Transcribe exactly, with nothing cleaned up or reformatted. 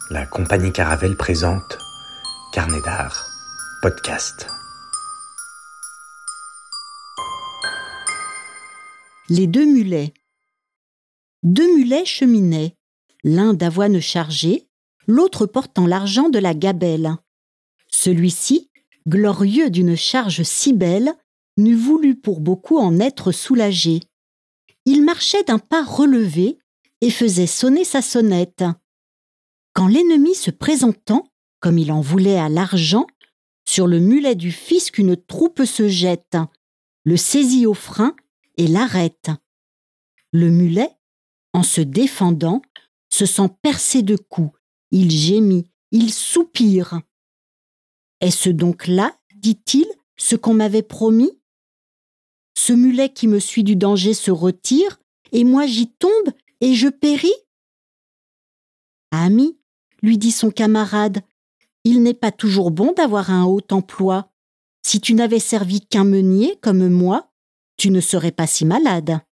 La compagnie Caravelle présente Carnet d'art, podcast. Les deux mulets. Deux mulets cheminaient, l'un d'avoine chargé, l'autre portant l'argent de la gabelle. Celui-ci, glorieux d'une charge si belle, n'eût voulu pour beaucoup en être soulagé. Il marchait d'un pas relevé et faisait sonner sa sonnette. Quand l'ennemi se présentant, comme il en voulait à l'argent, sur le mulet du fisc une troupe se jette, le saisit au frein et l'arrête. Le mulet, en se défendant, se sent percé de coups. Il gémit, il soupire. « Est-ce donc là, dit-il, ce qu'on m'avait promis ? Ce mulet qui me suit du danger se retire, et moi j'y tombe et je péris ? » « Ami, lui dit son camarade, il n'est pas toujours bon d'avoir un haut emploi. Si tu n'avais servi qu'un meunier comme moi, tu ne serais pas si malade.